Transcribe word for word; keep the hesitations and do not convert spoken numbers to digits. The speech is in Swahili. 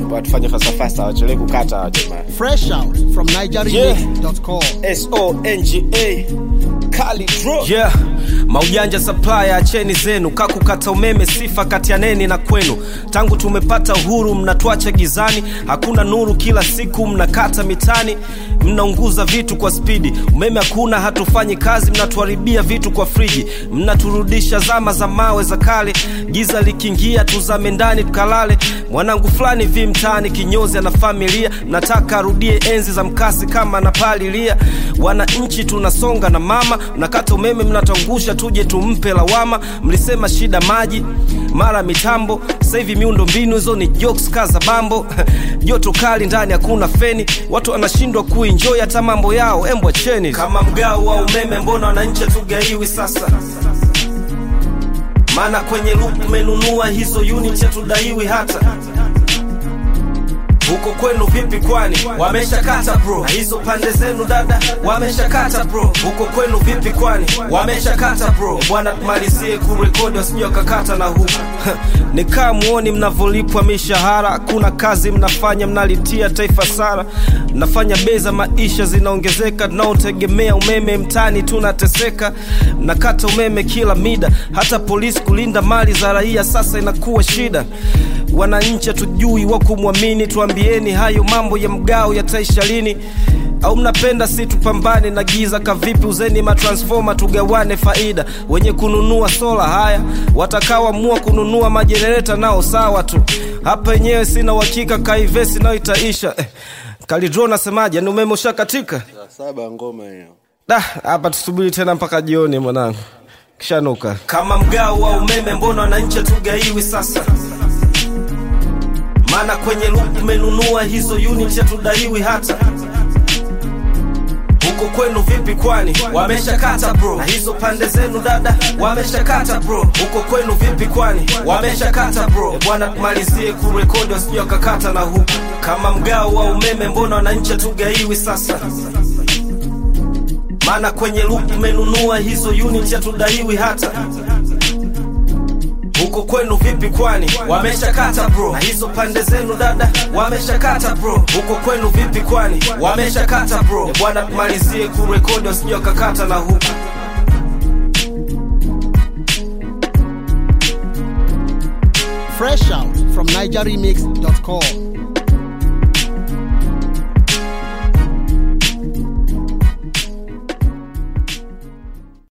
Bwana tufanye fast fast awachele kukata wa jamaa. Fresh out from niger remix dot com. S O N G A Kali Draw. Yeah, maujanja supplier acheni zenu, kakukata umeme sifa kati ya neni na kwenu. Tangu tumepata uhuru mnatuacha gizani, hakuna nuru kila siku mnakata mitani, mnaunguza vitu kwa spidi. Umeme hakuna hatufanyi kazi, mnatuharibia vitu kwa friji, mnaturudisha zama za mawe za kale. Giza likiingia tuzame ndani tukalale. Mwanangu fulani vi mtaani kinyozi na familia, nataka arudie enzi za mkasi kama napalilia. Wananchi tunasonga na mama, mnakata umeme mnatangusha tuje tumpe lawama. Mlisema shida maji mara mitambo, sasa hivi miundo mbinu hizo ni jokes kaza bambo. Joto kali ndani hakuna feni, watu wanashindwa kuenjoy hata mambo yao, embwa cheni. Kama mgao wa umeme mbona wananchi tugaiwi sasa? Maana kwenye loop menunua hizo unit ya tudaiwi hata. Huko kwenu vipi kwani? Wameshakata bro. Na hizo pande zenu dada wameshakata bro. Huko kwenu vipi kwani? Wameshakata bro. Bwana tumalizie kurekodi wasije kakata na huko. Nikaa muoni mnavolipwa mishahara, kuna kazi mnafanya mnalitia taifa sara. Mnafanya beza maisha zinaongezeka, tunaotegemea umeme mtani tunateseka. Nakata umeme kila mida, hata polisi kulinda mali za raia sasa inakuwa shida. Wananchi tujui wa kumwamini, tuambieni hayo mambo ya mgao yataisha lini? Au mnapenda si tupambane na giza kavipi? Uzeni matransformer tugawane faida. Wenye kununua sola haya watakawa mua kununua majenereta nao sawa tu. Hapa yenyewe sina uhakika kaivesi nao itaisha. eh, Kali Draw nasemaje? Ni umeme ushakatika? Saba ngoma hiyo. Da, hapa tusubiri tena mpaka jioni mwanangu. Kishanuka. Kama mgao wa umeme mbona wananchi tugaiwi sasa? Maana kwenye loop menunua hizo unit ya tudaiwi hata. Huko kwenu vipi kwani? Wameshakata bro. Na hizo pande zenu dada wameshakata bro. Huko kwenu vipi kwani? Wameshakata bro. Bwana tumalizie kurekodi wasije kakata na huko. Kama mgao wa umeme mbona wananchi tugaiwi sasa? Maana kwenye loop menunua hizo unit ya tudaiwi hata. Huko kwenu vipi kwani? Wameshakata bro. Na hizo pande zenu dada wameshakata bro. Huko kwenu vipi kwani? Wameshakata bro. Bwana tumalizie kurekodi wasije kakata na huko. Fresh out from niger remix dot com.